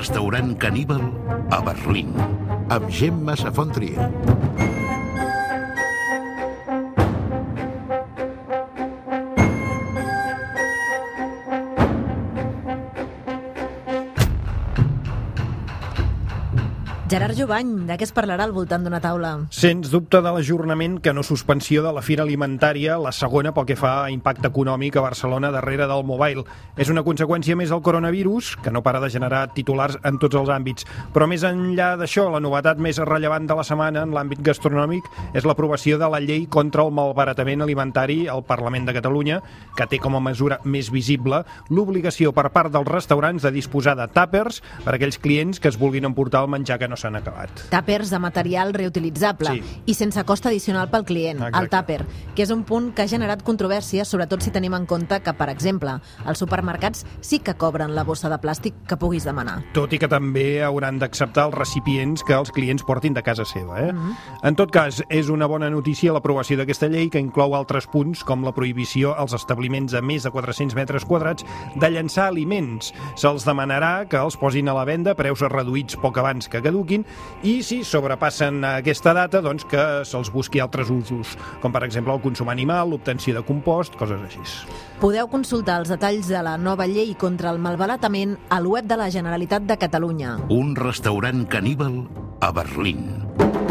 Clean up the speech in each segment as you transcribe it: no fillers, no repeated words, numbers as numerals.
restaurant caníbal a Berlín, amb Gemma Safontria. Gerard Jovany, de què es parlarà al voltant d'una taula? Sens dubte de l'ajornament que no suspensió de la Fira Alimentària, la segona pel que fa a impacte econòmic a Barcelona darrere del Mobile. És una conseqüència més del coronavirus, que no para de generar titulars en tots els àmbits. Però més enllà d'això, la novetat més rellevant de la setmana en l'àmbit gastronòmic és l'aprovació de la llei contra el malbaratament alimentari al Parlament de Catalunya, que té com a mesura més visible l'obligació per part dels restaurants de disposar de tàpers per a aquells clients que es vulguin emportar el menjar que no s'han acabat. Tàpers de material reutilitzable i sense cost addicional pel client, el tàper, que és un punt que ha generat controvèrsia, sobretot si tenim en compte que, per exemple, els supermercats sí que cobren la bossa de plàstic que puguis demanar. Tot i que també hauran d'acceptar els recipients que els clients portin de casa seva. En tot cas, és una bona notícia l'aprovació d'aquesta llei, que inclou altres punts com la prohibició als establiments de més de 400 metres quadrats de llançar aliments. Se'ls demanarà que els posin a la venda a preus reduïts poc abans que caduquin, i si sobrepassen aquesta data, doncs que se'ls busqui altres usos, com per exemple el consum animal, l'obtenció de compost, coses així. Podeu consultar els detalls de la nova llei contra el malbaratament al web de la Generalitat de Catalunya. Un restaurant caníbal a Berlín.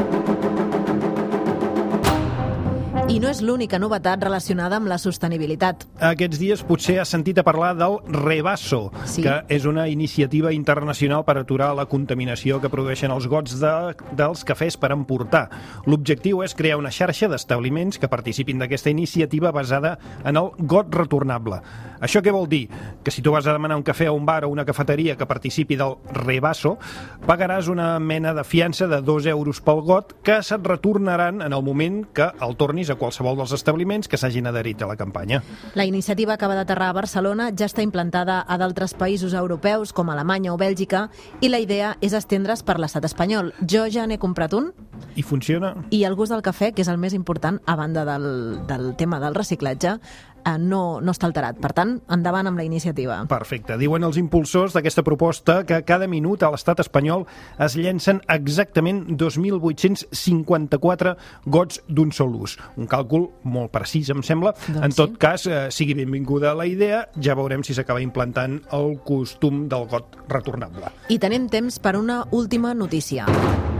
I no és l'única novetat relacionada amb la sostenibilitat. Aquests dies potser has sentit a parlar del Revaso, que és una iniciativa internacional per aturar la contaminació que produeixen els gots dels cafès per emportar. L'objectiu és crear una xarxa d'establiments que participin d'aquesta iniciativa basada en el got retornable. Això què vol dir? Que si tu vas a demanar un cafè a un bar o una cafeteria que participi del Revaso, pagaràs una mena de fiança de 2 euros pel got que se't retornaran en el moment que el tornis a qualsevol dels establiments que s'hagin adherit a la campanya. La iniciativa acaba d'aterrar a Barcelona, ja està implantada a d'altres països europeus com Alemanya o Bèlgica, i la idea és estendre's per l'estat espanyol. Jo ja n'he comprat un. I funciona? I el gust del cafè, que és el més important, a banda del tema del reciclatge, no està alterat. Per tant, endavant amb la iniciativa. Perfecte. Diuen els impulsors d'aquesta proposta que cada minut a l'estat espanyol es llencen exactament 2.854 gots d'un sol ús. Un càlcul molt precís, em sembla. En tot cas, sigui benvinguda la idea, ja veurem si s'acaba implantant el costum del got retornable. I tenim temps per una última notícia.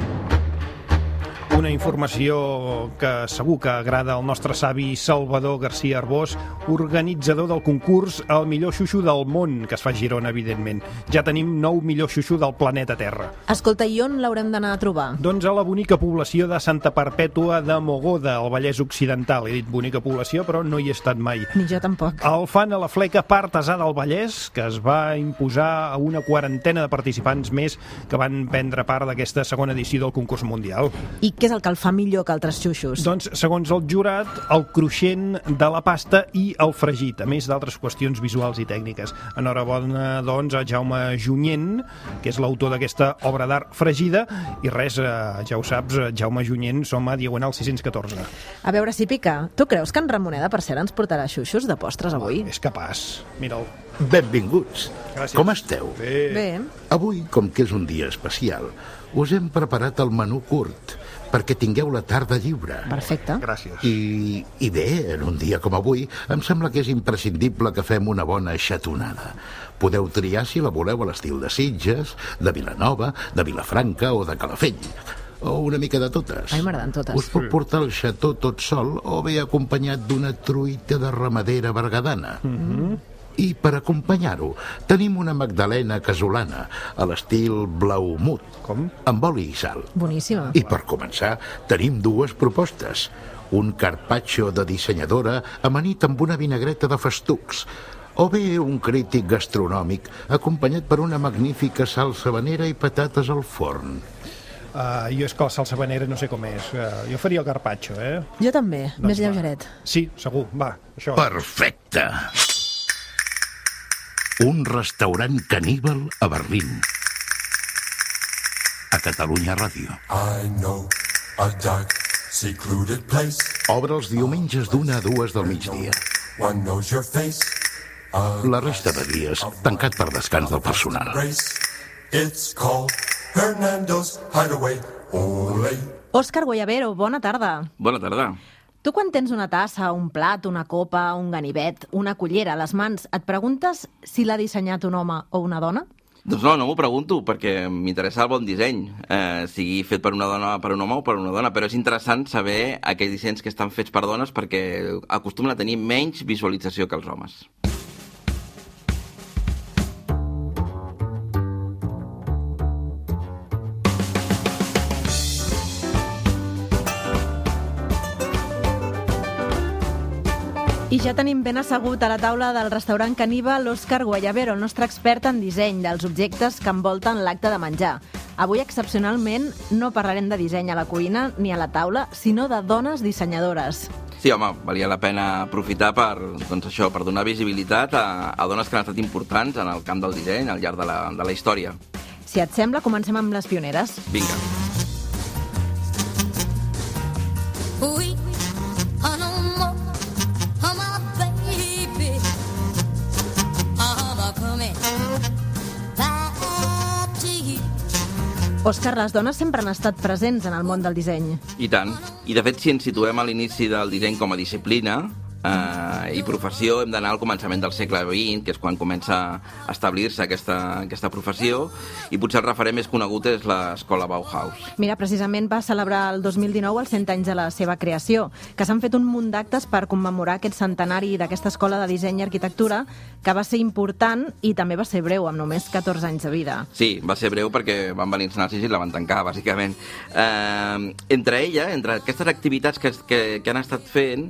Una informació que segur que agrada al nostre savi Salvador García Arbós, organitzador del concurs El millor xuxu del món, que es fa a Girona, evidentment. Ja tenim 9 millor xuxu del planeta Terra. Escolta, i on l'haurem d'anar a trobar? Doncs a la bonica població de Santa Perpètua de Mogoda, al Vallès Occidental. He dit bonica població, però no hi he estat mai. Ni jo tampoc. El fan a la fleca Artesà del Vallès, que es va imposar a una quarantena de participants més que van prendre part d'aquesta segona edició del concurs mundial. I què és el que el fa millor que altres xuxos? Doncs, segons el jurat, el cruixent de la pasta i el fregit, a més d'altres qüestions visuals i tècniques. Enhorabona, doncs, a Jaume Junyent, que és l'autor d'aquesta obra d'art fregida, i res, ja ho saps, Jaume Junyent, som a Diagonal 614. A veure si pica. Tu creus que en Ramoneda, per cert, ens portarà xuxos de postres avui? És capaç. Mira'l. Benvinguts. Gràcies. Com esteu? Bé. Avui, com que és un dia especial, us hem preparat el menú curt perquè tingueu la tarda lliure. Perfecte. Gràcies. I bé, en un dia com avui, em sembla que és imprescindible que fem una bona xatonada. Podeu triar si la voleu a l'estil de Sitges, de Vilanova, de Vilafranca o de Calafell. O una mica de totes. Ai, m'agraden totes. Us puc portar el xató tot sol o bé acompanyat d'una truita de ramadera bergadana. I per acompanyar-ho tenim una magdalena casolana a l'estil blaumut. Com? Amb oli i sal. Boníssima. I per començar tenim dues propostes. Un carpaccio de dissenyadora amanit amb una vinagreta de festucs, o bé un crític gastronòmic acompanyat per una magnífica salsa habanera i patates al forn. Jo és que la salsa habanera no sé com és. Jo faria el carpaccio, Jo també, Doncs més lleugeret. Sí, segur, va, això. Perfecte! Un restaurant caníbal a Berlín. A Catalunya Ràdio. I know a dark, secluded place. Obre els diumenges d'1 a 2 del migdia. One knows your face. La resta de dies, tancat per descans del personal. It's called Hernando's Hideaway. Ole. Òscar Guayabero, bona tarda. Bona tarda. Tu quan tens una tassa, un plat, una copa, un ganivet, una cullera a les mans, et preguntes si l'ha dissenyat un home o una dona? Doncs no m'ho pregunto, perquè m'interessa el bon disseny, sigui fet per una dona, per un home o per una dona, però és interessant saber aquells dissenys que estan fets per dones perquè acostumen a tenir menys visualització que els homes. I ja tenim ben assegut a la taula del restaurant Caníbal l'Òscar Guayabero, el nostre expert en disseny dels objectes que envolten l'acte de menjar. Avui, excepcionalment, no parlarem de disseny a la cuina ni a la taula, sinó de dones dissenyadores. Sí, home, valia la pena aprofitar per donar visibilitat a dones que han estat importants en el camp del disseny al llarg de la història. Si et sembla, comencem amb les pioneres. Vinga. We are no more. Òscar, les dones sempre han estat presents en el món del disseny. I tant. I de fet, si ens situem a l'inici del disseny com a disciplina i professió, hem d'anar al començament del segle XX, que és quan comença a establir-se aquesta professió, i potser el referent més conegut és l'escola Bauhaus. Mira, precisament va celebrar el 2019 els 100 anys de la seva creació, que s'han fet un munt d'actes per commemorar aquest centenari d'aquesta escola de disseny i arquitectura, que va ser important i també va ser breu, amb només 14 anys de vida. Sí, va ser breu perquè van venir els nazis i la van tancar, bàsicament. Entre aquestes activitats que han estat fent,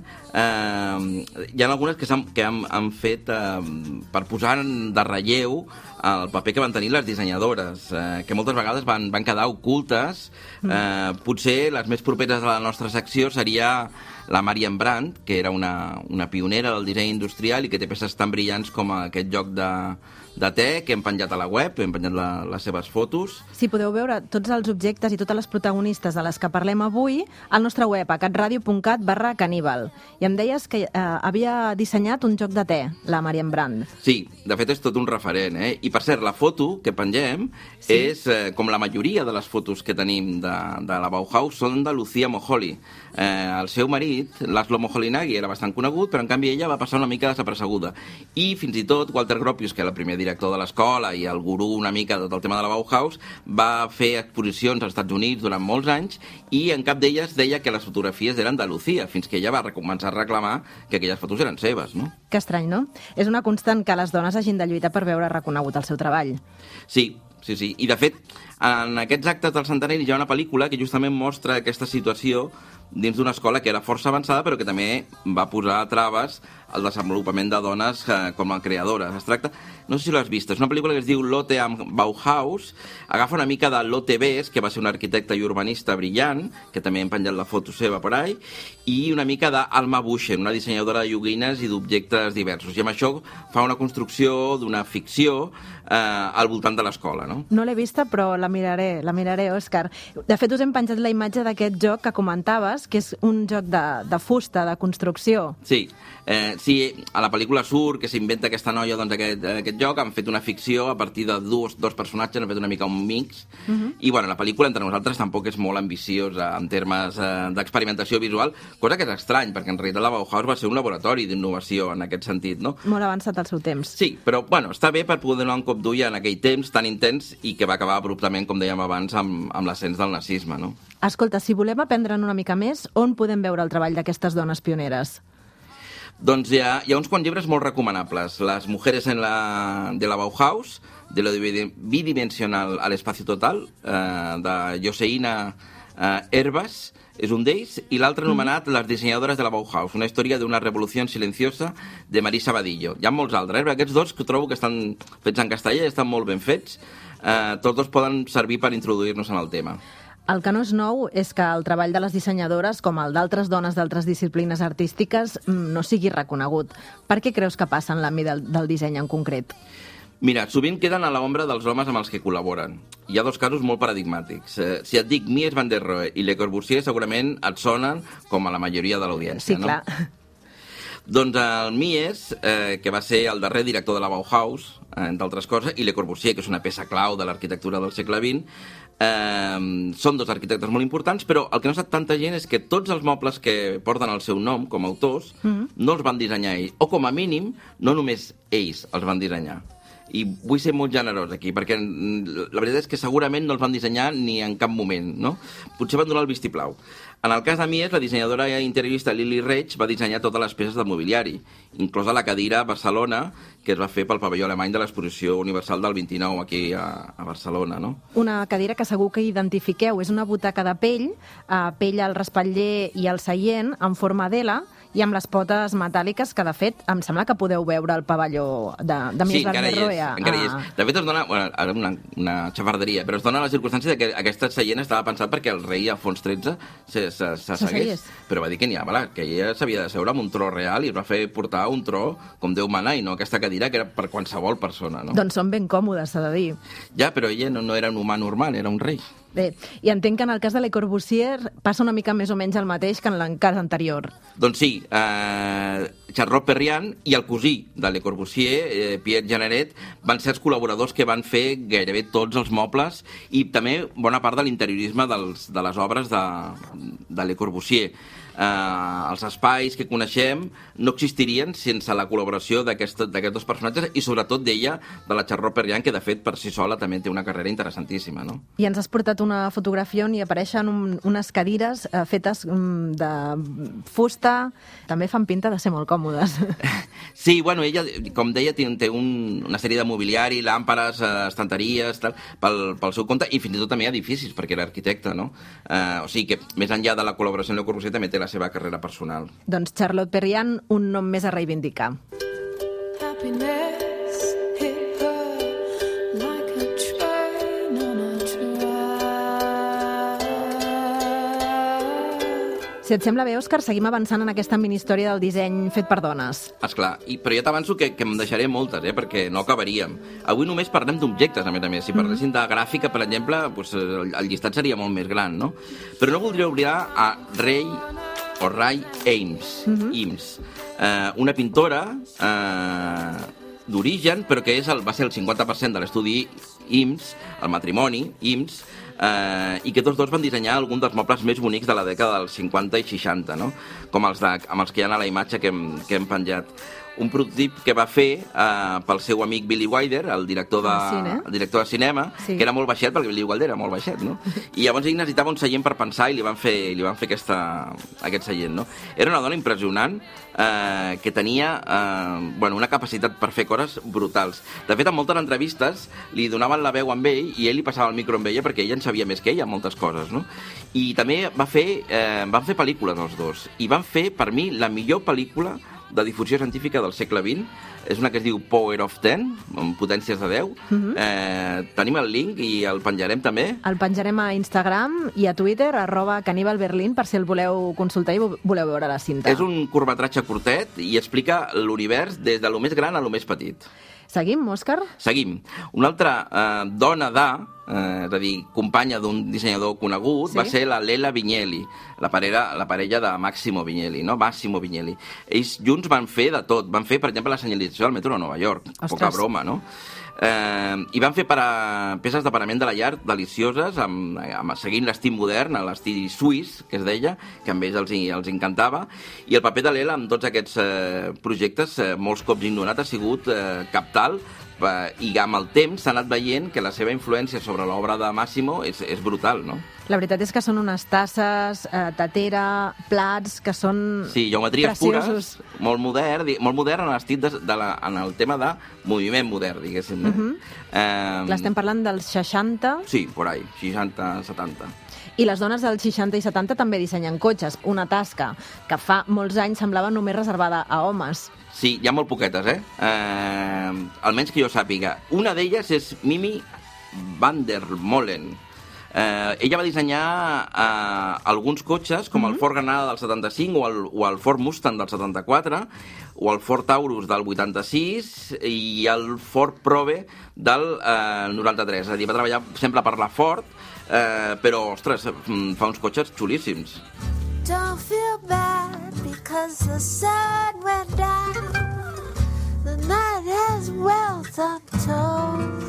hi ha algunes que han fet per posar de relleu el paper que van tenir les dissenyadores, que moltes vegades van quedar ocultes. Potser les més properes a la nostra secció seria la Marian Brandt, que era una pionera del disseny industrial i que té peces tan brillants com aquest joc de te que hem penjat a la web, hem penjat les seves fotos. Sí, podeu veure tots els objectes i totes les protagonistes de les que parlem avui al nostre web, a catradio.cat/caníbal. I em deies que havia dissenyat un joc de te, la Marian Brandt. Sí, de fet és tot un referent, I per cert, la foto que pengem és, com la majoria de les fotos que tenim de la Bauhaus, són de Lucia Moholy. El seu marit, Laszlo Moholy-Nagy, era bastant conegut, però en canvi ella va passar una mica desapercebuda. I fins i tot Walter Gropius, que era el primer director de l'escola i el gurú una mica de tot el tema de la Bauhaus, va fer exposicions als Estats Units durant molts anys i en cap d'elles deia que les fotografies eren de Lucia, fins que ella va començar a reclamar que aquelles fotos eren seves, no? Que estrany, no? És una constant que les dones hagin de lluitar per veure reconegut el seu treball. Sí. I, de fet, en aquests actes del centenari hi ha una pel·lícula que justament mostra aquesta situació dins d'una escola que era força avançada però que també va posar traves al desenvolupament de dones com a creadores. Es tracta, no sé si l'has vist, és una pel·lícula que es diu Lotte am Bauhaus, agafa una mica de Lotte Bess, que va ser un arquitecte i urbanista brillant, que també hem penjat la foto seva per ahí, i una mica d'Alma Bushen, una dissenyadora de joguines i d'objectes diversos. I amb això fa una construcció d'una ficció al voltant de l'escola, no? No l'he vista, però la miraré, Òscar. De fet, us hem penjat la imatge d'aquest joc que comentaves, que és un joc de fusta, de construcció. Sí, a la pel·lícula surt que s'inventa aquesta noia aquest joc, han fet una ficció a partir de dos personatges, han fet una mica un mix, i bueno, la pel·lícula entre nosaltres tampoc és molt ambiciosa en termes d'experimentació visual, cosa que és estrany, perquè en realitat la Bauhaus va ser un laboratori d'innovació en aquest sentit, no? Molt avançat al seu temps. Sí, però bueno, està bé per poder donar un cop d'ull en aquell temps tan intens i que va acabar abruptament, com dèiem abans, amb l'ascens del nazisme, no? Escolta, si volem aprendre'n una mica més, on podem veure el treball d'aquestes dones pioneres? Doncs hi ha uns quants llibres molt recomanables. Las mujeres de la Bauhaus, de lo bidimensional al espacio total, de Joseina Herbas, és un d'ells, i l'altre anomenat Les dissenyadores de la Bauhaus, una història d'una revolució silenciosa de Marisa Badillo. Hi ha molts altres, però aquests dos que trobo que estan fets en castellà i estan molt ben fets. Tots dos poden servir per introduir-nos en el tema. El que no és nou és que el treball de les dissenyadores, com el d'altres dones d'altres disciplines artístiques, no sigui reconegut. Per què creus que passa en l'àmbit del disseny en concret? Mira, sovint queden a l'ombra dels homes amb els que col·laboren. Hi ha dos casos molt paradigmàtics. Si et dic Mies van der Rohe i Le Corbusier, segurament et sonen com a la majoria de l'audiència, sí, clar. No? Doncs el Mies, que va ser el darrer director de la Bauhaus, entre altres coses, i Le Corbusier, que és una peça clau de l'arquitectura del segle XX, són dos arquitectes molt importants, però el que no sap tanta gent és que tots els mobles que porten el seu nom com a autors no els van dissenyar ells, o com a mínim no només ells els van dissenyar. I vull ser molt generós aquí, perquè la veritat és que segurament no els van dissenyar ni en cap moment, no? Potser van donar el vistiplau. En el cas de Mies, la dissenyadora interiorista Lily Reich va dissenyar totes les peces del mobiliari, inclosa la cadira a Barcelona, que es va fer pel pavelló alemany de l'Exposició Universal del 29 aquí a Barcelona, no? Una cadira que segur que identifiqueu, és una butaca de pell, pell al respatller i al seient, en forma d'L, i amb les potes metàl·liques, que de fet em sembla que podeu veure el pavelló de Mies van der Rohe. Sí, encara hi és. De fet, es dona, ara una xafarderia, però es dona la circumstància que aquesta seient estava pensat perquè el rei Alfons XIII s'assegués. Però va dir que n'hi ha, que ella s'havia de seure amb un tro real i es va fer portar un tro com Déu mana i no aquesta cadira que era per qualsevol persona, no? Doncs són ben còmodes, s'ha de dir. Ja, però ella no era un humà normal, era un rei. Bé, i entenc que en el cas de Le Corbusier passa una mica més o menys el mateix que en el cas anterior. Doncs sí, Charlotte Perriand i el cosí de Le Corbusier, Pierre Jeanneret, van ser els col·laboradors que van fer gairebé tots els mobles i també bona part de l'interiorisme de les obres de Le Corbusier. Els espais que coneixem no existirien sense la col·laboració d'aquests dos personatges i sobretot d'ella, de la Charlotte Perriand, que de fet per si sola també té una carrera interessantíssima, no? I ens has portat una fotografia on hi apareixen unes cadires fetes de fusta, també fan pinta de ser molt còmodes. Sí, bueno, ella, com deia, té una sèrie de mobiliari, làmperes, estanteries, tal, pel seu compte, i fins i tot també edificis, perquè era arquitecte, no? O sigui que, més enllà de la col·laboració amb Le Corbusier, també té la seva carrera personal. Doncs Charlotte Perriand, un nom més a reivindicar. Si et sembla bé, Òscar, seguim avançant en aquesta mini-història del disseny fet per dones. Esclar, però ja t'avanço que em deixaré moltes, perquè no acabaríem. Avui només parlem d'objectes, a més. Si parléssim de gràfica, per exemple, doncs el llistat seria molt més gran, no? Però no voldria oblidar a Ray Eames, una pintora d'origen, però que va ser el 50% de l'estudi Eames, el matrimoni Eames, i que tots dos van dissenyar alguns dels mobles més bonics de la dècada dels 50 i 60, no? Com els que hi ha a la imatge que hem penjat. Un prototip que va fer pel seu amic Billy Wilder, el director de cinema, sí, que era molt baixet, perquè Billy Wilder era molt baixet, no? I llavors ell necessitava un seient per pensar i li van fer aquest seient, no? Era una dona impressionant que tenia una capacitat per fer coses brutals. De fet, en moltes entrevistes li donaven la veu amb ell i ell li passava el micro amb ella perquè ella en sabia més que ella, moltes coses, no? I també van fer pel·lícules els dos. I van fer, per mi, la millor pel·lícula de difusió científica del segle XX. És una que es diu Power of 10, amb potències de 10. Tenim el link i el penjarem també. El penjarem a Instagram i a Twitter, @CanibalBerlin, per si el voleu consultar i voleu veure la cinta. És un curtmetratge curtet i explica l'univers des de lo més gran a lo més petit. Seguim, Òscar? Seguim. Una altra dona és a dir, companya d'un dissenyador conegut, va ser la Lela Vignelli, la parella de Massimo Vignelli, no? Massimo Vignelli. Ells junts van fer de tot. Van fer, per exemple, la senyalització del metro de Nova York. Ostres. Poca broma, no? I van fer peces de parament de la llar delicioses, seguint l'estil modern, l'estil suís, que es deia, que a ells els encantava, i el paper de l'Ela en tots aquests projectes, molts cops ignorat, ha sigut cabdal, i amb el temps s'ha anat veient que la seva influència sobre l'obra de Massimo és brutal, no? La veritat és que són unes tasses, tatera, plats, que són preciosos. Sí, geometries pures, molt modern en l'estil en el tema de moviment modern, diguéssim. L'estem parlant dels 60? Sí, por ahí, 60, 70. I les dones dels 60 i 70 també dissenyen cotxes, una tasca que fa molts anys semblava només reservada a homes. Sí, hi ha molt poquetes, almenys que jo sàpiga. Una d'elles és Mimi van der Molen. Ella va dissenyar alguns cotxes, com el Ford Granada del 75 o el Ford Mustang del 74, o el Ford Taurus del 86 i el Ford Probe del 93. És a dir, va treballar sempre per la Ford, però, ostres, fa uns cotxes xulíssims. Don't feel bad because 'cause the sun went down. The night has wealth untold.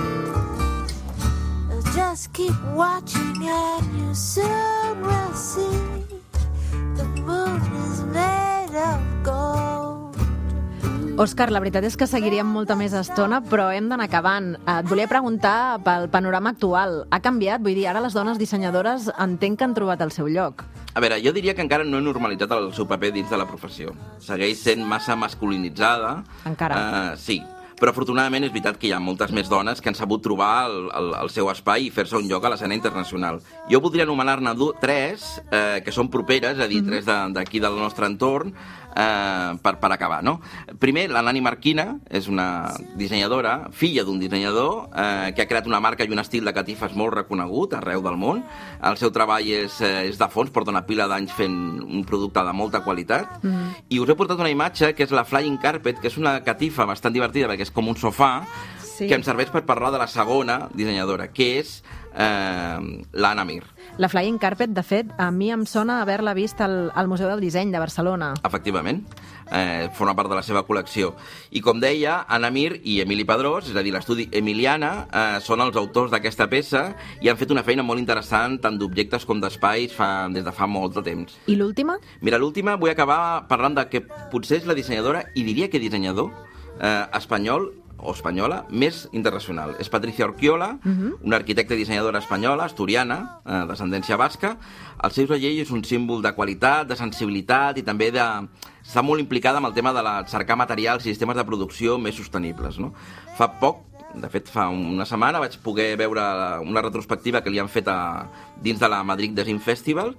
Just keep watching and you soon will see the moon is made of gold. Òscar, la veritat és que seguiríem molta més estona, però hem d'anar acabant. Et volia preguntar pel panorama actual. Ha canviat? Vull dir, ara les dones dissenyadores entenc que han trobat el seu lloc. A veure, jo diria que encara no he normalitzat el seu paper dins de la professió. Segueix sent massa masculinitzada. Encara? Sí. Però afortunadament és veritat que hi ha moltes més dones que han sabut trobar el seu espai i fer-se un lloc a l'escena internacional. Jo voldria anomenar-ne 3 que són properes, és a dir, 3 d'aquí del nostre entorn, per acabar, no? Primer, la Nani Marquina és una dissenyadora, filla d'un dissenyador, que ha creat una marca i un estil de catifes molt reconegut arreu del món. El seu treball és de fons, porta una pila d'anys fent un producte de molta qualitat. I us he portat una imatge que és la Flying Carpet, que és una catifa bastant divertida perquè és com un sofà, que em serveix per parlar de la segona dissenyadora, que és l'Anna Mir. La Flying Carpet, de fet, a mi em sona haver-la vist al Museu del Disseny de Barcelona. Efectivament. Forma part de la seva col·lecció. I com deia, Anna Mir i Emili Pedrós, és a dir, l'estudi Emiliana, són els autors d'aquesta peça i han fet una feina molt interessant tant d'objectes com d'espais des de fa molt de temps. I l'última? Mira, l'última vull acabar parlant de que potser és la dissenyadora, i diria que dissenyador, espanyol o espanyola més internacional. És Patricia Orquiola, una arquitecta i dissenyadora espanyola, asturiana, d'ascendència basca. El seu segell és un símbol de qualitat, de sensibilitat i també està molt implicada amb el tema de cercar materials i sistemes de producció més sostenibles, no? Fa poc, de fet fa una setmana, vaig poder veure una retrospectiva que li han fet dins de la Madrid Design Festival,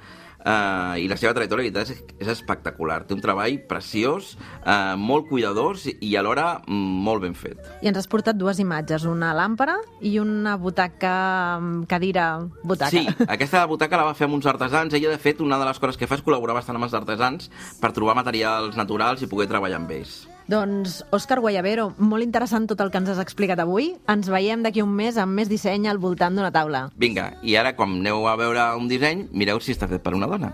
i la seva trajectòria és espectacular. Té un treball preciós, molt cuidadós i alhora molt ben fet. I ens has portat 2 imatges, una làmpara i una butaca, cadira, butaca. Sí, aquesta butaca la va fer amb uns artesans. Ella, de fet, una de les coses que fa és col·laborar bastant amb els artesans per trobar materials naturals i poder treballar amb ells. Doncs, Òscar Guayabero, molt interessant tot el que ens has explicat avui. Ens veiem d'aquí un mes amb més disseny al voltant d'una taula. Vinga, i ara, quan aneu a veure un disseny, mireu si està fet per una dona.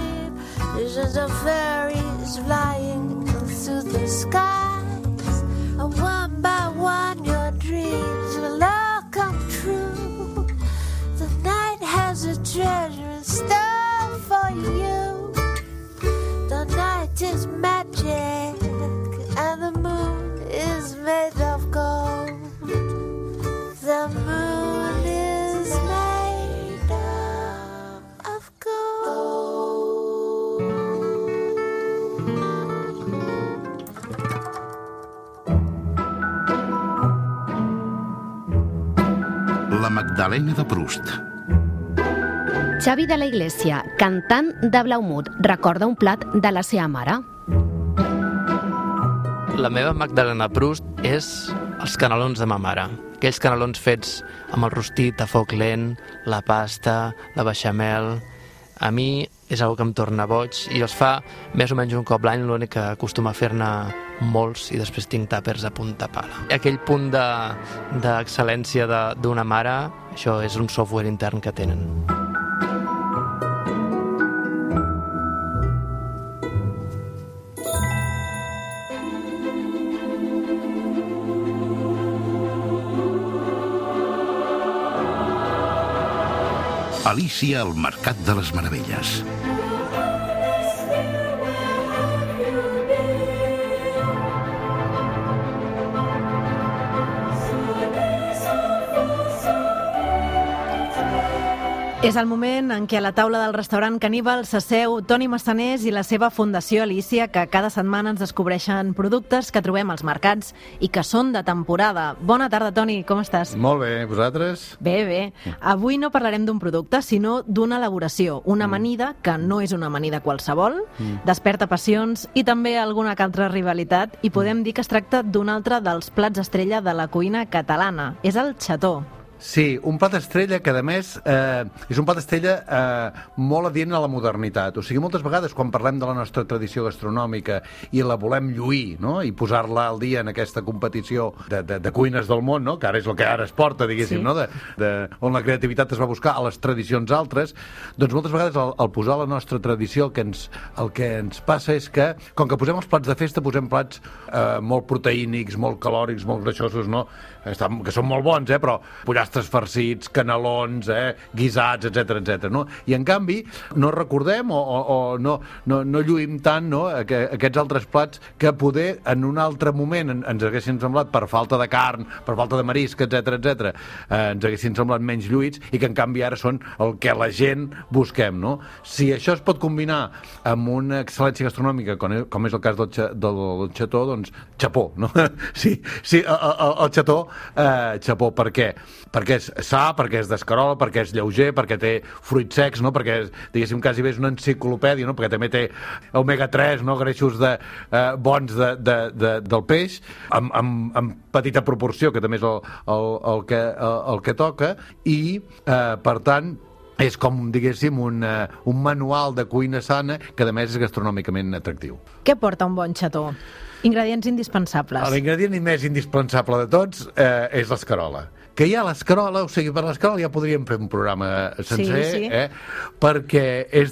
Visions of fairies flying through the skies. One by one your dreams will all come true. The night has a treasure in store for you. The night is magic and the moon is made of gold. The moon is made of gold. La Magdalena de Proust. Xavi de la Iglesia, cantant de Blaumut, recorda un plat de la seva mare. La meva Magdalena Proust és els canelons de ma mare. Aquells canelons fets amb el rostit a foc lent, la pasta, la beixamel. A mi és una que em torna boig i els fa més o menys un cop l'any, l'únic que acostuma a fer-ne molts i després tinc tàpers a punta pala. Aquell punt d'excel·lència d'una mare, això és un software intern que tenen. Alícia al Mercat de les Meravelles. És el moment en què a la taula del restaurant Caníbal s'asseu Toni Massanés i la seva Fundació Alícia, que cada setmana ens descobreixen productes que trobem als mercats i que són de temporada. Bona tarda, Toni, com estàs? Molt bé, vosaltres? Bé, bé. Avui no parlarem d'un producte, sinó d'una elaboració, una amanida que no és una amanida qualsevol, desperta passions i també alguna que altra rivalitat, i podem dir que es tracta d'un altre dels plats estrella de la cuina catalana. És el xató. Sí, un plat estrella que, a més, és un plat estrella molt adient a la modernitat. O sigui, moltes vegades, quan parlem de la nostra tradició gastronòmica i la volem lluir, no?, i posar-la al dia en aquesta competició de cuines del món, no?, que ara és el que ara es porta, diguéssim, no?, on la creativitat es va buscar a les tradicions altres, doncs moltes vegades al posar la nostra tradició el que ens passa és que, com que posem els plats de festa, posem plats molt proteínics, molt calòrics, molt greixosos, no?, que són molt bons, però pollastres farcits, canelons, guisats, etc, no? I en canvi no recordem o no lluïm tant, no, aquests altres plats que poder en un altre moment ens haguessin semblat, per falta de carn, per falta de marisc, etc, ens haguessin semblat menys lluïts i que en canvi ara són el que la gent busquem, no? Si això es pot combinar amb una excel·lència gastronòmica, com és el cas del xató, doncs xapó, no? Sí, el xató, xapó. Per què? Perquè és sa, perquè és d'escarola, perquè és lleuger, perquè té fruits secs, no? Perquè, diguéssim, quasi bé és una enciclopèdia, no? Perquè també té omega-3, no? Greixos bons del peix, amb petita proporció, que també és el que toca, i, per tant, és com, diguéssim, un manual de cuina sana que, a més, és gastronòmicament atractiu. Què porta un bon xató? Ingredients indispensables. L'ingredient més indispensable de tots és l'escarola. Que hi ha l'escarola, o sigui, per l'escarola ja podríem fer un programa sencer, sí. Perquè és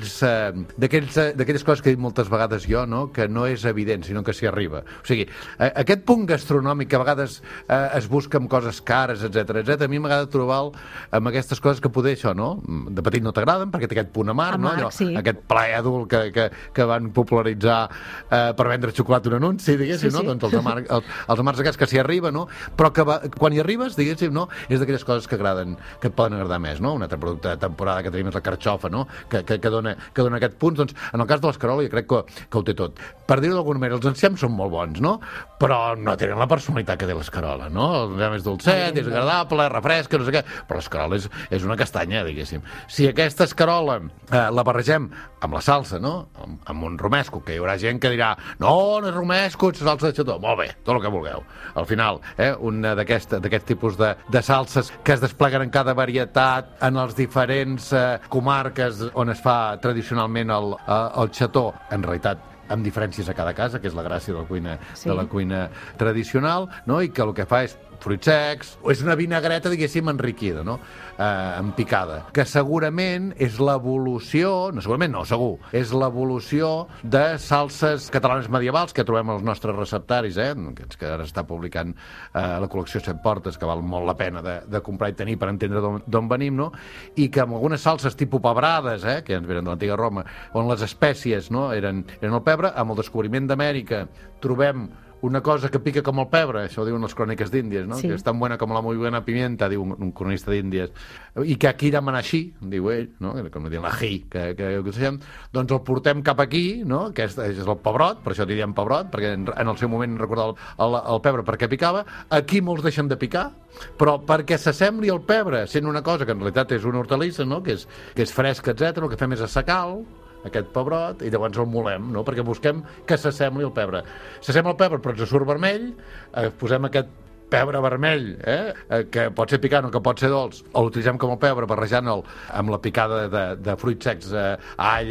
d'aquelles coses que he dit moltes vegades jo, no?, que no és evident, sinó que s'hi arriba. O sigui, aquest punt gastronòmic que a vegades es busca amb coses cares, etc, a mi m'agrada trobar amb aquestes coses que poder això, no?, de petit no t'agraden, perquè té aquest punt amarg, no? Sí. Aquest plaer adult que van popularitzar per vendre xocolata un anunci, diguéssim, no? Doncs els amargs aquests que s'hi arriba, no? Però que quan hi arribes, diguéssim, no? És d'aquelles coses que et poden agradar més, no? Un altre producte de temporada que tenim és la carxofa, no?, que dona aquest punt. Doncs en el cas de l'escarola jo crec que ho té tot. Per dir-ho d'alguna manera, els enciams són molt bons, no?, però no tenen la personalitat que té l'escarola, no? L'enciam és dolcet, és agradable, refresca, no sé què, però l'escarola és una castanya, diguéssim. Si aquesta escarola la barregem amb la salsa, no?, amb un romesco, que hi haurà gent que dirà no és romesco, és salsa de xató. Molt bé, tot el que vulgueu. Al final, una d'aquest tipus de salses que es despleguen en cada varietat, en els diferents comarques on es fa tradicionalment el xató, en realitat amb diferències a cada casa, que és la gràcia de la cuina tradicional, no?, i que el que fa és fruits secs, és una vinagreta, diguéssim, enriquida, no?, en picada, que segurament és l'evolució, segur, és l'evolució de salses catalanes medievals que trobem als nostres receptaris, que ara està publicant la col·lecció Set Portes, que val molt la pena de comprar i tenir per entendre d'on venim, no?, i que amb algunes salses tipus pebrades, que ens venen de l'antiga Roma, on les espècies, no?, eren el pebre, amb el descobriment d'Amèrica trobem una cosa que pica com el pebre, això ho diuen les cròniques d'Índies, no? Sí. Que és tan buena com la muy buena pimienta, diu un cronista d'Índies, i que aquí llamen així, diu ell, no?, com diuen l'ají, que coneixem, doncs el portem cap aquí, no?, que és el pebrot, per això diríem pebrot, perquè en el seu moment recordava el pebre perquè picava. Aquí molts deixen de picar, però perquè s'assembli al pebre, sent una cosa que en realitat és una hortalissa, no?, que és fresca, etc, el que fem és assecar-lo, aquest pebrot, i llavors el molem, no?, perquè busquem que s'assembli al pebre. S'assembla al pebre, però ens surt vermell, posem aquest pebre vermell, que pot ser picant o que pot ser dolç, o l'utilitzem com el pebre barrejant-lo amb la picada de fruits secs, all,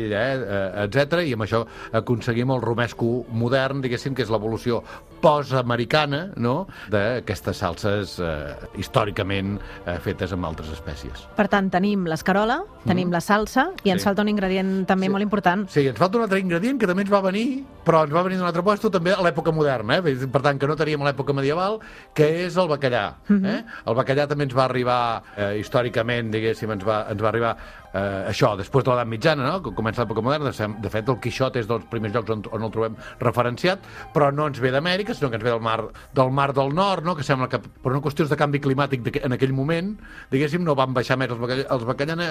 etc, i amb això aconseguim el romesco modern, diguéssim, que és l'evolució post-americana, no?, d'aquestes salses històricament fetes amb altres espècies. Per tant, tenim l'escarola, tenim la salsa, i ens falta un ingredient també molt important. Sí, ens falta un altre ingredient que també ens va venir, però ens va venir d'un altre lloc, també a l'època moderna, per tant, que no teníem a l'època medieval, que és el bacallà. El bacallà també ens va arribar històricament, diguéssim, ens va arribar això, després de l'edat mitjana, no?, que comença l'època moderna. De fet, el Quixot és dels primers llocs on el trobem referenciat, però no ens ve d'Amèrica, sinó que ens ve del Mar del Nord, no?, que sembla que per una qüestió de canvi climàtic en aquell moment, diguéssim, no van baixar més els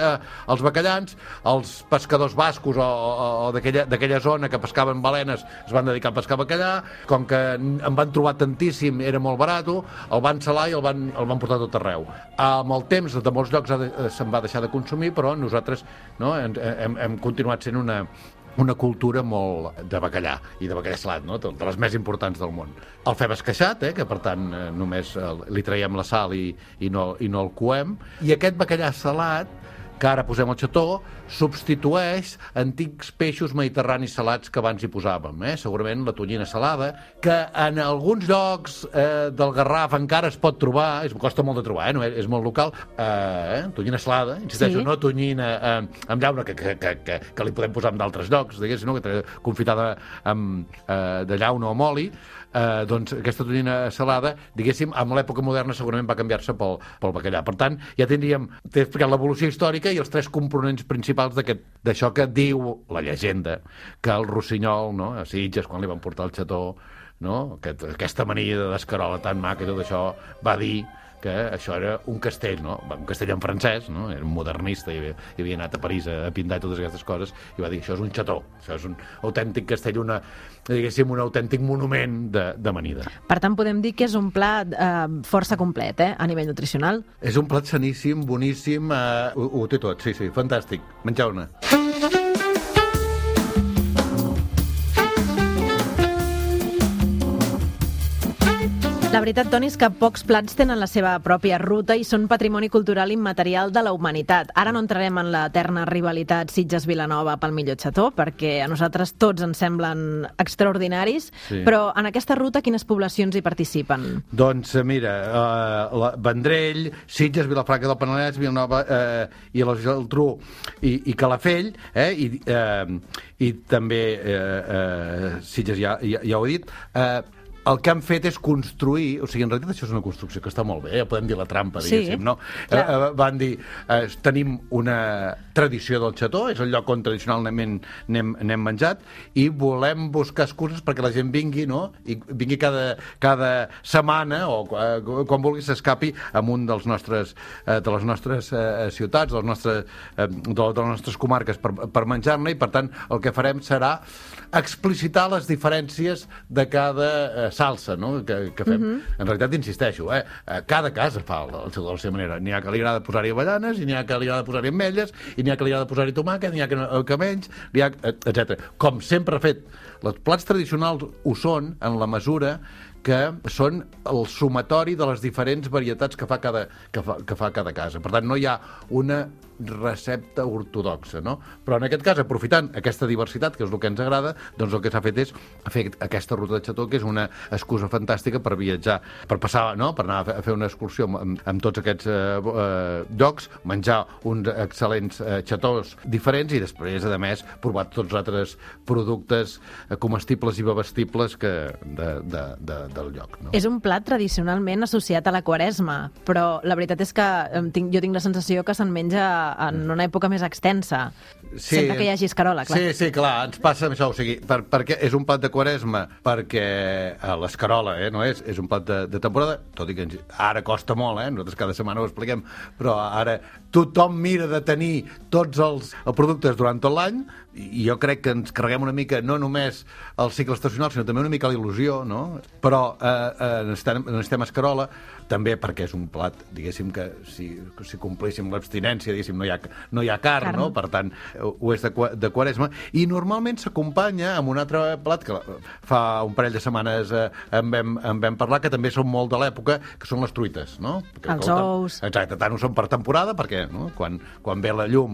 bacallans, els pescadors bascos o d'aquella zona que pescaven balenes es van dedicar a pescar bacallà, com que en van trobar tantíssim, era molt barat, el van salar i el van portar tot arreu. Amb el temps, de molts llocs se'n va deixar de consumir, però nosaltres, no, hem continuat sent una cultura molt de bacallà, i de bacallà salat, no? De les més importants del món. El fem esqueixat, que per tant només li traiem la sal i no el coem, i aquest bacallà salat, que ara posem el xató, substitueix antics peixos mediterranis salats que abans hi posàvem. Segurament la tonyina salada, que en alguns llocs del Garraf encara es pot trobar, costa molt de trobar, no? És molt local, tonyina salada, insisteixo, no tonyina amb llauna, que li podem posar en d'altres llocs, diguéssim, no? Confitada de llauna o amb oli, doncs aquesta tonyina salada, diguéssim, amb l'època moderna segurament va canviar-se pel bacallà. Per tant, ja t'he explicat l'evolució històrica i els 3 components principals d'això que diu la llegenda, que el rossinyol, no? A Sitges, quan li van portar el xató, no? Aquesta amanida d'escarola tan maca i tot això, va dir que això era un castell, no? Un castell en francès, no? Era un modernista i havia anat a París a pintar totes aquestes coses, i va dir, això és un xató, això és un autèntic castell, diguéssim, un autèntic monument d'amanida. Per tant, podem dir que és un plat força complet, a nivell nutricional. És un plat saníssim, boníssim, ho té tot, sí, fantàstic. Menjar-ne. La veritat, Toni, és que pocs plats tenen la seva pròpia ruta i són patrimoni cultural immaterial de la humanitat. Ara no entrarem en l'eterna rivalitat Sitges-Vilanova pel millor xató, perquè a nosaltres tots ens semblen extraordinaris, però en aquesta ruta quines poblacions hi participen? Doncs mira, Vendrell, Sitges, Vilafranca del Penedès, Vilanova i la Geltrú i Calafell, i també Sitges, ja ho he dit. El que han fet és construir, o sigui, en realitat això és una construcció que està molt bé, podem dir la trampa, diguéssim, no? Van dir, tenim una tradició del xató, és el lloc on tradicionalment n'hem menjat, i volem buscar excuses perquè la gent vingui, no? I vingui cada setmana, o quan vulgui s'escapi a un de les nostres ciutats, de les nostres comarques per menjar-ne, i per tant el que farem serà explicitar les diferències de cada salsa, no?, que fem. En realitat, insisteixo, cada casa fa el xató de la seva manera. N'hi ha que li agrada posar-hi avellanes, i n'hi ha que li agrada posar-hi ametlles, i n'hi ha que li agrada posar-hi tomàquet, n'hi ha que menys, etc. Com sempre ha fet, els plats tradicionals ho són en la mesura que són el sumatori de les diferents varietats que fa cada casa. Per tant, no hi ha una recepta ortodoxa, no? Però en aquest cas, aprofitant aquesta diversitat, que és el que ens agrada, doncs el que s'ha fet és fer aquesta ruta de xató, que és una excusa fantàstica per viatjar, per passar, no?, per anar a fer una excursió amb tots aquests llocs, menjar uns excel·lents xatós diferents i després, a més, provar tots els altres productes comestibles i bevestibles del lloc, no? És un plat tradicionalment associat a la Quaresma, però la veritat és que jo tinc la sensació que se'n menja en una època més extensa, sempre que hi hagi escarola, clar. Sí, clar, ens passa això, o sigui, perquè és un plat de Quaresma, perquè l'escarola no és un plat de temporada, tot i que ara costa molt, nosaltres cada setmana ho expliquem, però ara tothom mira de tenir tots els productes durant tot l'any, i jo crec que ens carreguem una mica no només el cicle estacional, sinó també una mica l'il·lusió, no? Però necessitem escarola, també perquè és un plat, diguéssim, que si complíssim l'abstinència, diguéssim, no hi ha carn, no? Per tant, ho és de Quaresma, i normalment s'acompanya amb un altre plat que fa un parell de setmanes en vam parlar, que també són molt de l'època, que són les truites, no? Els ous. Exacte, tant ho són per temporada, perquè quan ve la llum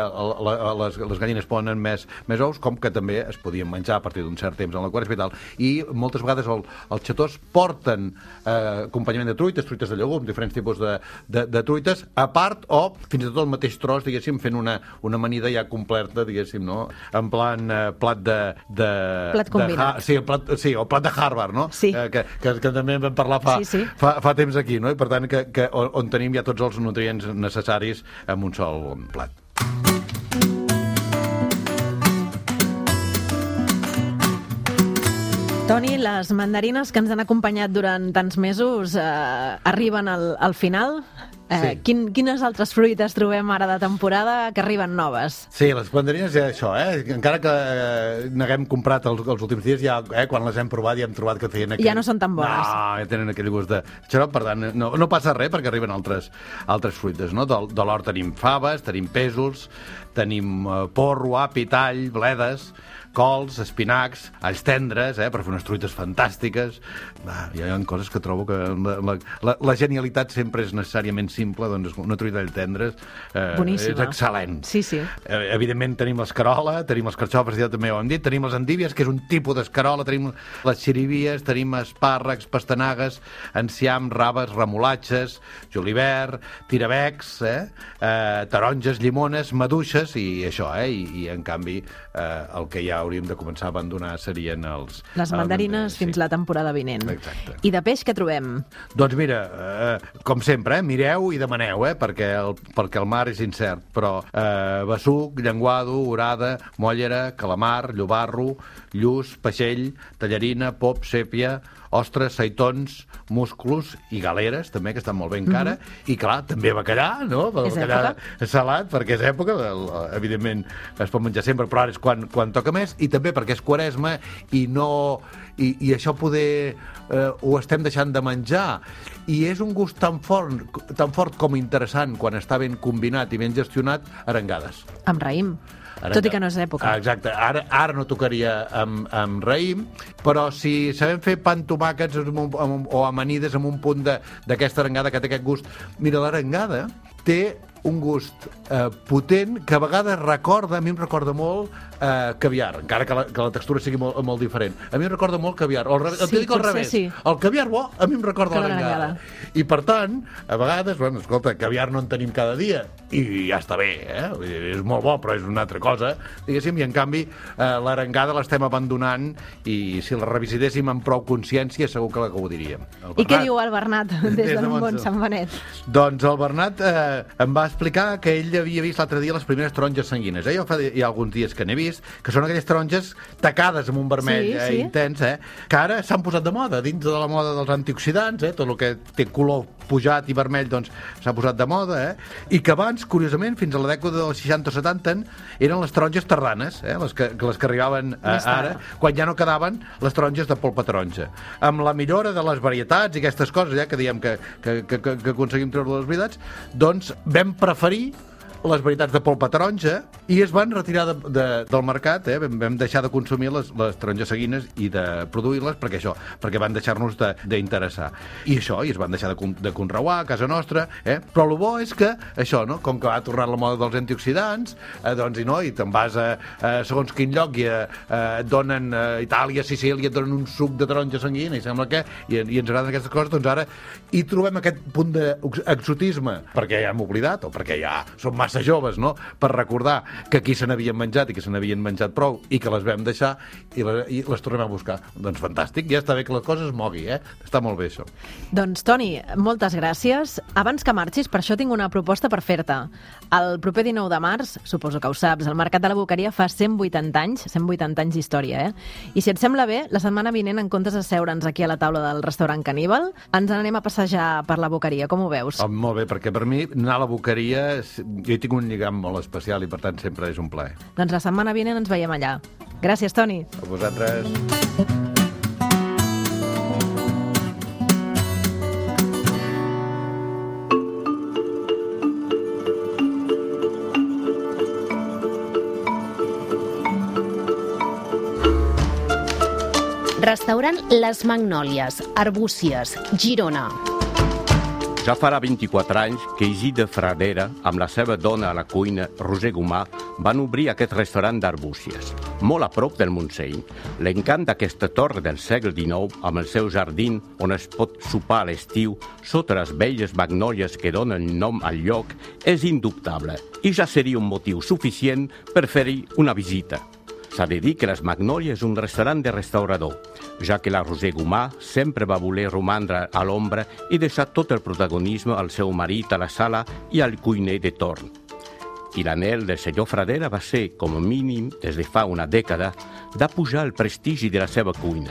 les gallines ponen més ous, com que també es podien menjar a partir d'un cert temps en la Quaresma i tal. I moltes vegades els xatós porten acompanyament de truites de llegum, diferents tipus de truites, a part o fins i tot el mateix tros, diguéssim, fent una amanida ja completa, diguéssim, no? En plan plat de... Plat combinat. Sí, o plat de Harvard, no? Sí. Que també en vam parlar fa temps aquí, no? I per tant, on tenim ja tots els nutrients necessaris en un sol plat. Toni, les mandarines que ens han acompanyat durant tants mesos arriben al final. Sí. Quines altres fruites trobem ara de temporada que arriben noves? Sí, les mandarines ja això, encara que n'haguem comprat els últims dies, ja quan les hem provat ja hem trobat que feien Ja no són tan bones. No, ja tenen aquell gust de xarop, per tant, no passa res perquè arriben altres fruites, no? De l'hort tenim faves, tenim pèsols, tenim porro, api, tall, bledes, cols, espinacs, alls tendres, per fer unes truites fantàstiques. Hi ha coses que trobo que la genialitat sempre és necessàriament simple, doncs una truita d'alls tendres és excel·lent. Sí, sí. Evidentment tenim l'escarola, tenim les carxofes, ja també ho hem dit, tenim les endívies, que és un tipus d'escarola, tenim les xirivies, tenim espàrrecs, pastanagues, enciam, raves, remolatges, julivert, tirabecs, taronges, llimones, maduixes i això, i en canvi el que ja hauríem de començar a abandonar serien les mandarines fins la temporada vinent. Exacte. I de peix què trobem? Doncs mira, com sempre, mireu i demaneu, perquè el mar és incert, però besuc, llenguado, orada, mollera, calamar, llobarro, lluç, peixell, tallarina, pop, sèpia, ostres, seitons, musclos i galeres, també, que estan molt bé encara, i clar, també bacallà, no? Bacallà salat, perquè és època, evidentment es pot menjar sempre, però ara és quan toca més, i també perquè és Quaresma i això poder ho estem deixant de menjar, i és un gust tan fort com interessant quan està ben combinat i ben gestionat, arengades. Amb raïm. Tot i que no és època. Exacte. Ara no tocaria amb raïm, però si sabem fer pa amb tomàquets o amanides amb un punt d'aquesta arengada que té aquest gust... Mira, l'arengada té un gust potent que a vegades a mi em recorda molt caviar, encara que la textura sigui molt diferent. A mi em recorda molt caviar. T'ho dic al revés. Sí. El caviar bo a mi em recorda l'arengada. I per tant, a vegades, escolta, caviar no en tenim cada dia i ja està bé, és molt bo, però és una altra cosa, diguéssim, i en canvi l'arengada l'estem abandonant i si la revisitéssim amb prou consciència segur que la gaudiríem. I què diu el Bernat des del món Sant Benet? Doncs el Bernat em va explicar que ell havia vist l'altre dia les primeres taronges sanguines. Jo fa alguns dies que n'he vist, que són aquelles taronges tacades amb un vermell intens, que ara s'han posat de moda, dins de la moda dels antioxidants, tot el que té color pujat i vermell doncs s'ha posat de moda, i que abans, curiosament, fins a la dècada dels 60 o 70 eren les taronges tardanes, les que arribaven ara, quan ja no quedaven les taronges de polpa taronja. Amb la millora de les varietats i aquestes coses, que diem que aconseguim treure les varietats, doncs vam preferir les varietats de polpa taronja i es van retirar del mercat, vam deixar de consumir les taronges sanguines i de produir-les perquè van deixar-nos d'interessar. I es van deixar de conreuar a casa nostra, però el bo és que això, com que va tornar la moda dels antioxidants, i te'n vas a segons quin lloc i et donen a Itàlia, Sicília, et donen un suc de taronja sanguina i sembla que i ens agraden aquestes coses, doncs ara hi trobem aquest punt d'exotisme perquè ja hem oblidat o perquè ja som massa joves, per recordar que aquí se n'havien menjat i que se n'havien menjat prou i que les vam deixar i les tornem a buscar. Doncs fantàstic, ja està bé que la cosa es mogui, està molt bé això. Doncs Toni, moltes gràcies. Abans que marxis, per això tinc una proposta per fer-te. El proper 19 de març, suposo que ho saps, el Mercat de la Boqueria fa 180 anys d'història, I si et sembla bé, la setmana vinent, en comptes de seure'ns aquí a la taula del restaurant Caníbal, ens n'anem a passejar per la Boqueria. Com ho veus? Molt bé, perquè per mi anar a la Boqueria jo hi tinc un lligam molt especial i per tant sempre és un plaer. Doncs la setmana vinent ens veiem allà. Gràcies, Toni. A vosaltres. Restaurant Les Magnòlies, Arbúcies, Girona. Ja farà 24 anys que Isidre Fradera, amb la seva dona a la cuina, Roser Gomà, van obrir aquest restaurant d'Arbúcies. Molt a prop del Montseny, l'encant d'aquesta torre del segle XIX, amb el seu jardí on es pot sopar a l'estiu, sota les belles magnòlies que donen nom al lloc, és indubtable i ja seria un motiu suficient per fer-hi una visita. S'ha de dir que Les Magnòlies és un restaurant de restaurador, ja que la Roser Gomà sempre va voler romandre a l'ombra i deixar tot el protagonisme al seu marit a la sala i al cuiner de torn. I l'anhel del senyor Fradera va ser, com a mínim, des de fa una dècada, d'apujar el prestigi de la seva cuina,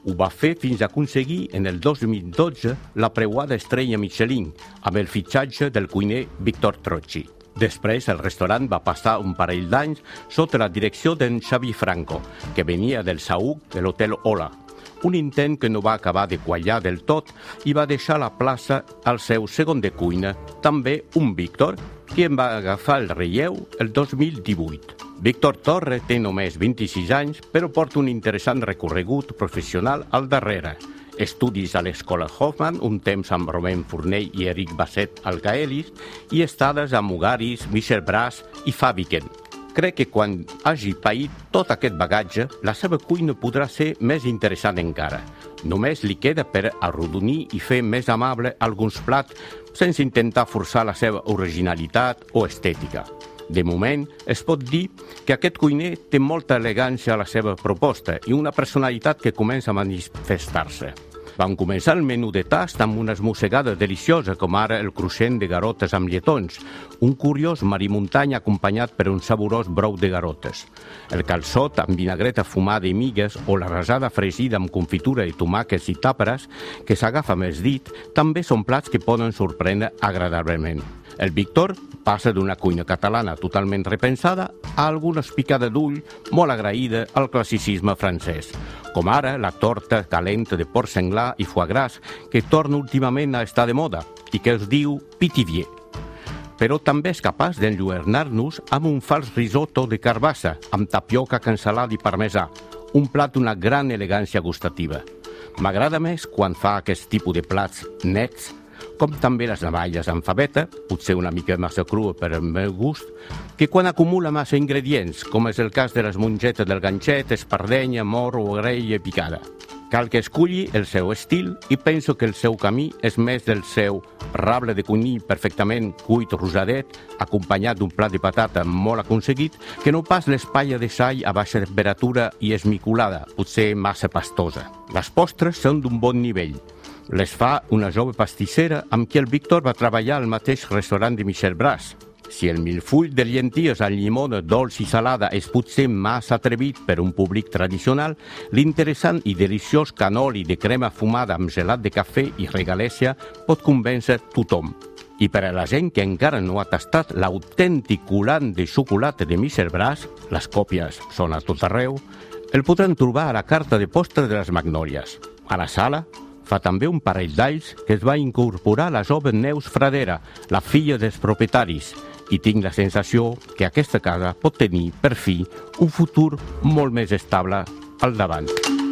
Ho va fer fins a aconseguir en el 2012 la preuada estrella Michelin amb el fitxatge del cuiner Víctor Trocchi. Després, el restaurant va passar un parell d'anys sota la direcció d'en Xavi Franco, que venia del Saüc de l'Hotel Ola. Un intent que no va acabar de quallar del tot i va deixar la plaça al seu segon de cuina, també un Víctor, qui en va agafar el relleu el 2018. Víctor Torre té només 26 anys, però porta un interessant recorregut professional al darrere. Estudis a l'Escola Hoffman, un temps amb Romain Fournell i Eric Basset al Gaelis, i estades a Mugaris, Michel Bras i Fabiken. Crec que quan hagi paït tot aquest bagatge, la seva cuina podrà ser més interessant encara. Només li queda per arrodonir i fer més amable alguns plats sense intentar forçar la seva originalitat o estètica. De moment, es pot dir que aquest cuiner té molta elegància a la seva proposta i una personalitat que comença a manifestar-se. Vam començar el menú de tast amb una esmossegada deliciosa, com ara el cruixent de garotes amb lletons, un curiós marimuntany acompanyat per un saborós brou de garotes. El calçot amb vinagreta fumada i migues o la rasada fregida amb confitura de tomàquets i tàperes, que s'agafa més dit, també són plats que poden sorprendre agradablement. El Víctor passa d'una cuina catalana totalment repensada a alguna picada d'ull molt agraïda al classicisme francès, com ara la torta calenta de porc senglar i foie gras que torna últimament a estar de moda i que es diu pitivier. Però també és capaç d'enlluernar-nos amb un fals risotto de carbassa, amb tapioca, cansalada i parmesà, un plat d'una gran elegància gustativa. M'agrada més quan fa aquest tipus de plats nets, com també les navalles amb fabeta, potser una mica massa crua per al meu gust, que quan acumula massa ingredients, com és el cas de les mongetes del ganxet, espardenya, moro o graella picada. Cal que esculli el seu estil i penso que el seu camí és més del seu rable de conill perfectament cuit rosadet, acompanyat d'un plat de patata molt aconseguit, que no pas l'espatlla de sall a baixa temperatura i esmicolada, potser massa pastosa. Les postres són d'un bon nivell. Les fa una jove pastissera amb qui el Víctor va treballar al mateix restaurant de Michel Bras. Si el milfull de llenties amb llimona dolç i salada és potser massa atrevit per un públic tradicional, l'interessant i deliciós canoli de crema fumada amb gelat de cafè i regalèssia pot convèncer tothom. I per a la gent que encara no ha tastat l'autèntic coulant de xocolata de Michel Bras, les còpies són a tot arreu, el podran trobar a la carta de postre de les Magnòlies. A la sala fa també un parell d'alls que es va incorporar la jove Neus Fradera, la filla dels propietaris, i tinc la sensació que aquesta casa pot tenir, per fi, un futur molt més estable al davant.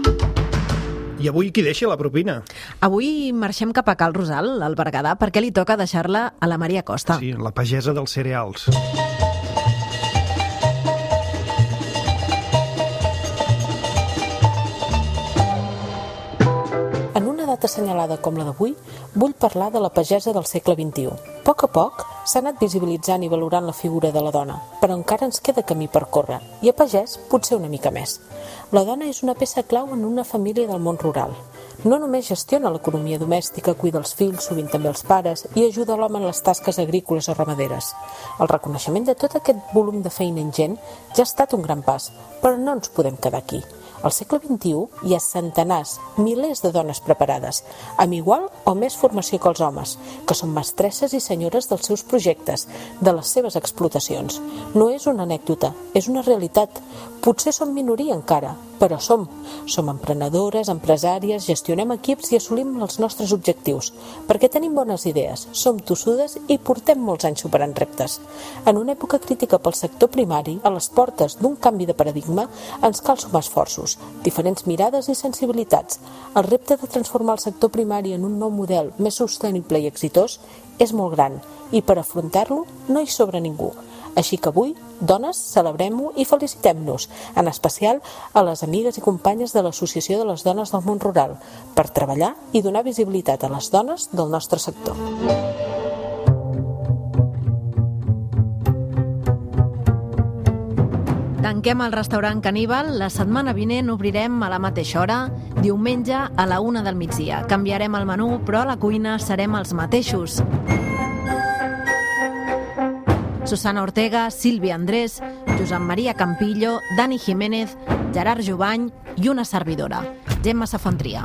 I avui qui deixa la propina? Avui marxem cap a Cal Rosal, al Berguedà, perquè li toca deixar-la a la Maria Costa. Sí, la pagesa dels cereals. En una data assenyalada com la d'avui, vull parlar de la pagesa del segle XXI. A poc s'ha anat visibilitzant i valorant la figura de la dona, però encara ens queda camí per córrer, i a pagès potser una mica més. La dona és una peça clau en una família del món rural. No només gestiona l'economia domèstica, cuida els fills, sovint també els pares, i ajuda l'home en les tasques agrícoles o ramaderes. El reconeixement de tot aquest volum de feina ingent ja ha estat un gran pas, però no ens podem quedar aquí. Al segle XXI hi ha centenars, milers de dones preparades, amb igual o més formació que els homes, que són mestresses i senyores dels seus projectes, de les seves explotacions. No és una anècdota, és una realitat. Potser som minoria encara, però som emprenedores, empresàries, gestionem equips i assolim els nostres objectius, perquè tenim bones idees, som tossudes i portem molts anys superant reptes. En una època crítica pel sector primari, a les portes d'un canvi de paradigma, ens cal sumar esforços, diferents mirades i sensibilitats. El repte de transformar el sector primari en un nou model més sostenible i exitós és molt gran, i per afrontar-lo no hi sobra ningú. Així que avui, dones, celebrem-ho i felicitem-nos, en especial a les amigues i companyes de l'Associació de les Dones del Món Rural, per treballar i donar visibilitat a les dones del nostre sector. Tanquem el restaurant Caníbal. La setmana vinent obrirem a la mateixa hora, diumenge a la 1 del migdia. Canviarem el menú, però a la cuina serem els mateixos. Susana Ortega, Sílvia Andrés, Josep Maria Campillo, Dani Jiménez, Gerard Jubany i una servidora. Gemma Safantria.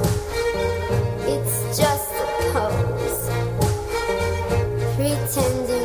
Pretending